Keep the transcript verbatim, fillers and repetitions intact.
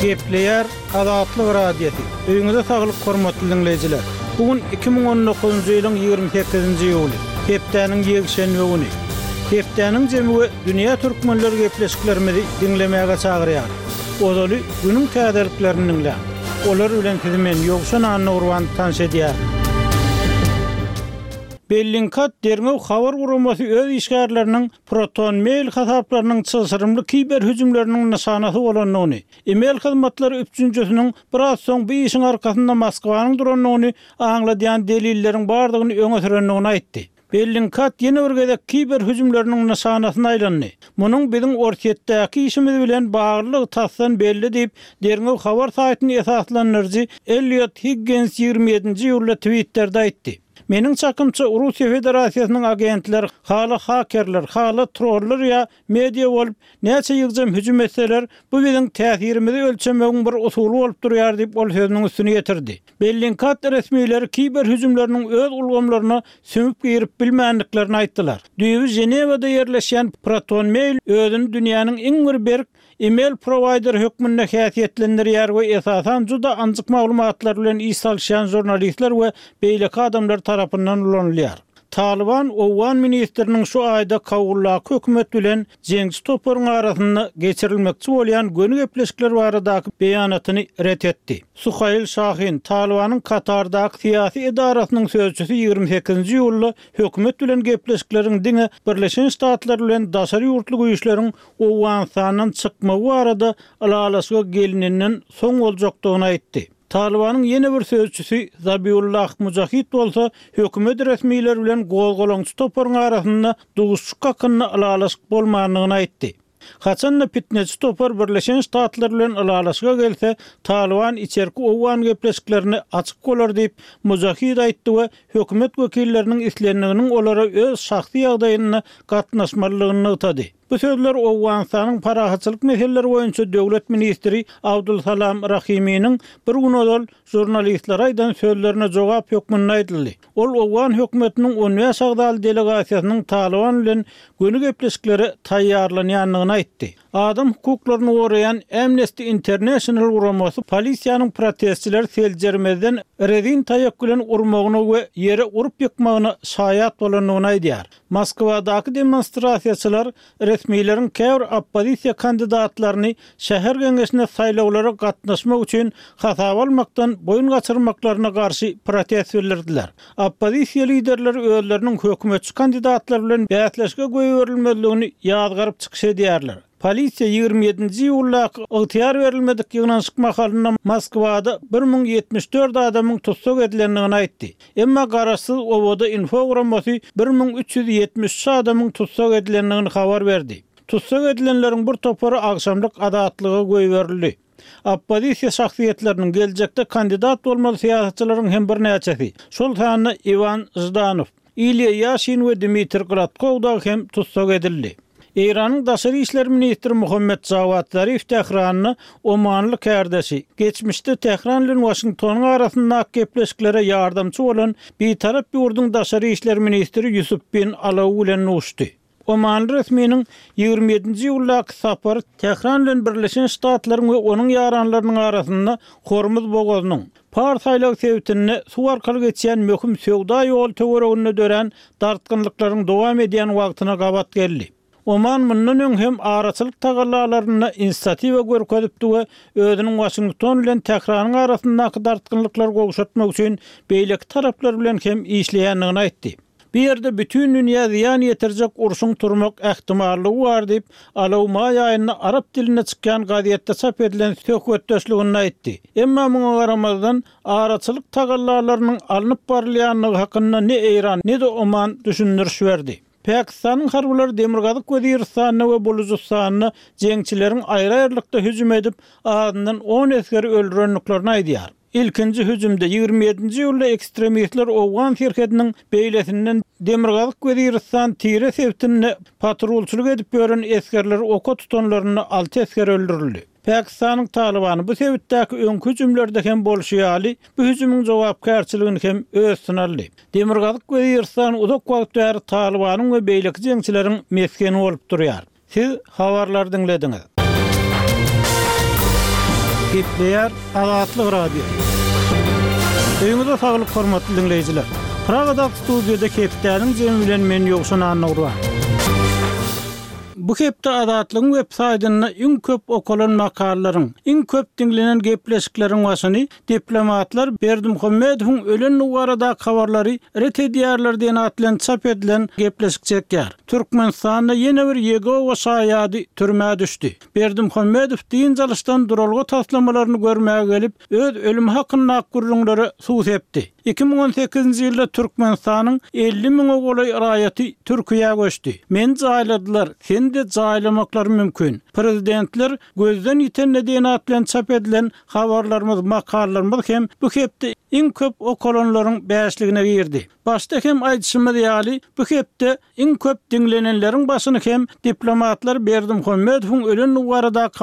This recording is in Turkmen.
Gepleyer Azatlyk radiosi. Öňüňizde saglyk hormatly dinleýijiler. Bugün iki bin on dokuzunçy ýylyň ýygrimi sekizinçi ýuly. Hepdeniň ýekşenbe güni. Hepdeniň jemgy dünýä türkmenleri gepleşiklerimizi dinlemäge çagyrýar. Ozaly günüň täzeliklerini dinleýär. Olar bilen men ýokşan anna urwan tanış edýär. Bellingcat derňew habar guramasy öz işgärleriniň Proton mail hasaplarynyň çysyrymly kiber hüjümleriniň nişanasy bolanyny, email hyzmatlary üçinjisiniň biraz soň bu işiň arkasynda Moskwanyň duranyny aňladýan delillerin bardygyny öňe sürendigini aýtdy. Bellingcat ýene bir gezek kiber hüjümleriniň nişanasyna aýlandy. Munyň biziň ortatdaky işimiz bilen baglylygy tassan belli diýip derňew habar saýtyny esaslanyrjy Elliot Higgins ýygrimi ýedinçi ýylda Twitter'de aýtdy. Meniň çakymça Russiýa Federasiýasynyň agentleri, hala hakerler, hala trollar ya media bolup näçe ýygjam hüjüm etseler, bu biziň täsirimizi ölçemegiň bir usuly bolup durýar diýip ol sözüniň üstüne ýetirdi. Bellingcat resmiýetleri kiber hüjümleriniň öz ulgamlaryna süňüp girip bilmänliklerini aýtdylar. Düýbi Jenewada ýerleşen Proton Mail özüni dünýäniň iň bir berk email provider hökmünde häsiýetlendirýär we esasan juda anjyk maglumatlar bilen iş salşan jurnalistler we beýleki adamlar tarapyndan ulanylýar. Taliban Owan ministriniň şu aýda Kabullaky hökümet bilen jeňsi toparyň arasynda geçirilmekçi bolýan gönü gepleşikler baradaky beýanatyny ret etdi. Suhayl Şahin, Talibanyň Katardaky syýasy edarasynyň sözçüsi ýygrimi sekizinçi ýylda hökümet bilen gepleşikleriň diňe Birleşen Ştatlar bilen daşary ýurtly güýçleriň Owan sanyň çykmagy barada alalasy gelininden soň boljakdygyny aýtdy. Talibanyň ýene bir sözçüsi Zabiullah Mujahid bolsa hökümet resmiýetleri bilen gol-golaňçy toparyň arasynda duguşçuk hakyny alalaşyk bolmagyny aýtdy. Haçanna fitneçi topar Birleşen Ştatlar bilen alalaşyga gelse Taliban içerki Owan gepleşiklerini açyk bolar diýip Mujahid aýtdy we hökümet wekilleriniň islendiginiň olara öz şahsy ýagdaýyna gatnaşmalygyny ýetdi. Bu sözler Owan sanyň parahatçylyk meseleleri boýunça döwlet ministri Abdulsalam Rahiminiň bir gün ol jurnalistlere aýdan sözlerine jogap hökmünde aýdyldy. Ol Owan hökümetiniň on beş agdaly delegasiýasynyň Taliban bilen gönü gepleşikleri taýýarlanýanyny aýtdy. Adam hukuklaryny goraýan Amnesty International guramasy polisiýanyň protestçiler seljermezden redin taýak bilen urmagyny we ýere urup ýykmagyny şaýat bolanyny aýdýar. Moskwadaky demonstrasiýaçylar resmiýetlerin käwr oppozisiýa kandidatlaryny şäher geňeşine saýlawlara gatnaşmak üçin hasap almakdan boyun gaçyrmaklaryna garşy protest bildirdiler. Oppozisiýa liderleri özleriniň hökümetçi kandidatlar bilen bäsleşge goýberilmezligini ýazgaryp çykyş edýärler. Polisiýa ýygrimi ýedinçi ýyldaky ygtyýar berilmedik ýygnaşyk mahalynda Moskwada bir ming yetmiş dört adamyň tutsak edilendigini aýtdy. Emma garaşsyz owada info guramasy bir ming üç ýüz ýetmiş üç adamyň tutsak edilendigini habar berdi. Tutsak edilenleriň bir topary agşamlyk adatlygy goýberildi. Oppozisiýa şahsiýetleriniň geljekde kandidat bolmaly syýasatçylaryň hem bir näçesi. Şol sany Ivan Zhdanov, Ilya Yashin we Dmitry Gladkov da hem tutsak edildi. İran'ın daşary işler ministri Muhammed Javad Zarif Tehranyny Omanly kärdesi geçmişde Tehran bilen Washingtonyň arasynda gepleşiklere ýardamçy bolan bir tarap ýurdun daşary işler ministri Yusuf bin Alaw bilen uçdy. Oman resmiýetiniň ýygrimi ýedinçi ýyldaky sapary Tehran bilen Birleşen Ştatlaryň we onuň ýaranlarynyň arasynda Hormuz bogazynyň par saýlaw sebäpini suw arkaly geçýän möhüm söwda ýol töweregine dören dartgynlyklaryň dowam edýän wagtyna gabat geldi. Oman mundan öň hem araçylyk tagallalaryna inisiatiwa görkezipdi we özüniň Washington bilen Tehranyň arasyndaky dartgynlyklar gowşatmak üçin beýleki taraplar bilen hem işleýändigini aýtdy. Bir yerde bütün dünya ziyan yetirjek urşun turmak ähtimallygy bar diýip Alaw may aýyna arap diline çykýan gazetde çap edilen söhbetdeşligini aýtdy. Emma muňa garamazdan araçylyk tagallalarynyň alınıp barylýanlygy hakynda ne Iran ne de Oman düşündürüş berdi. Pakistanyň harbylar Demirgazyk Weziristanyny we Bolujistanyny jeňçilerin aýry-aýrylykda hüjüm edip adyndan on eskeri öldürenliklerini aýdýar. İlkinci hüjümde ýygrimi ýedinçi ýylda ekstremistler Owgan şirketiniň beýlesinden Demirgazyk Weziristan tire sebäpini patrulçylyk edip ýören eskerler oka tutanlaryny alty esker öldürildi. Pakistanyň Talibany bu sebäpdäki öňkü hüjümlerde hem bolşýaly, bu hüjümüň jogapkärçiligini hem özüne aldy. Demirgazyk Weziristan uzak wagt bäri Talibanyň we beýleki jeňçileriň meskeni bolup durýar. Siz habarlar dinlediňiz. Gepleýär Azatlyk Radio. Öňüňizde saglyk hormatly dinleýijiler. Pragada studiýada Kepdäniň jemi bilen men ýokşuna anagurwan. Bu hepde Azatlygyň websaýtyna iň köp okulan makalaryň, iň köp dinlenen gepleşikleriň başyny diplomatlar Berdimuhammedowyň ölen nuwarada habarlary ret edýärler diýen atlan çap edilen gepleşik çekýär. Türkmenistanda ýene bir Yegowa şaýady türmäge düşdi. Berdimuhammedow diň jalysdan duralgy taslamalaryny görmäge gelip öz ölüm hakyna gurrunlary suw sepdi. iki bin on sekizinji ýylda Türkmenistanyň elli miň ogulay raýaty Türkiýe göçdi. Men jaýladylar, sen de jaýlamaklary mümkin. Prezidentler gözden ýiten diýen atlan çap edilen habarlarymyz, makalalarymyz hem bu hepde iň köp okulanlaryň beşligine girdi. Başda hem aýdyşymyz ýaly bu hepde iň köp dinlenenleriň başyny hem diplomatlar Berdimuhammedowyň ölen nuwarada